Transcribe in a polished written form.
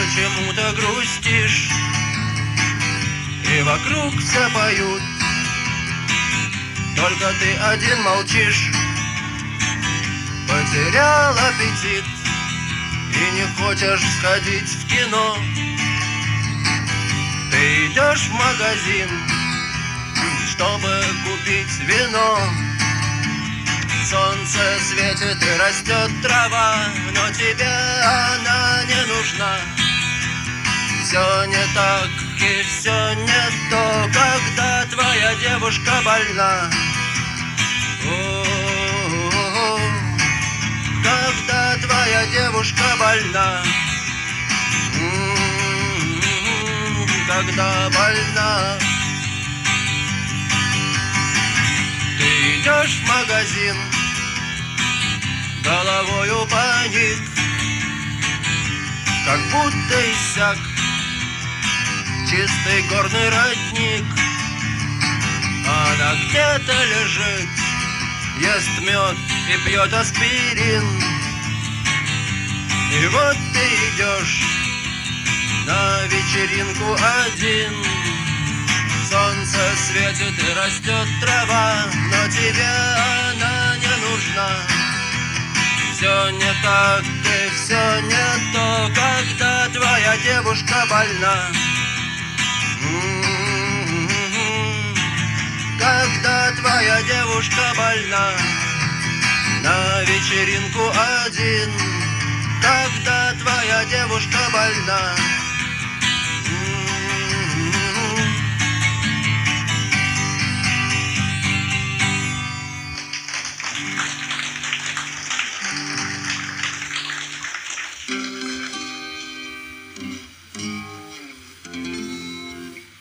почему-то грустишь, и вокруг все поют, только ты один молчишь. Потерял аппетит и не хочешь сходить в кино. Ты идешь в магазин, чтобы купить вино. Солнце светит и растет трава, но тебе она не нужна. Все не так и все не то, когда твоя девушка больна. О-о-о, когда твоя девушка больна. Когда больна. Ты идешь в магазин, головою поник, как будто иссяк чистый горный родник. Она где-то лежит, ест мед и пьет аспирин. И вот ты идешь на вечеринку один. Солнце светит и растет трава, но тебе она не нужна. Все не так и все не то, когда твоя девушка больна. Когда твоя девушка больна. На вечеринку один. Когда твоя девушка больна.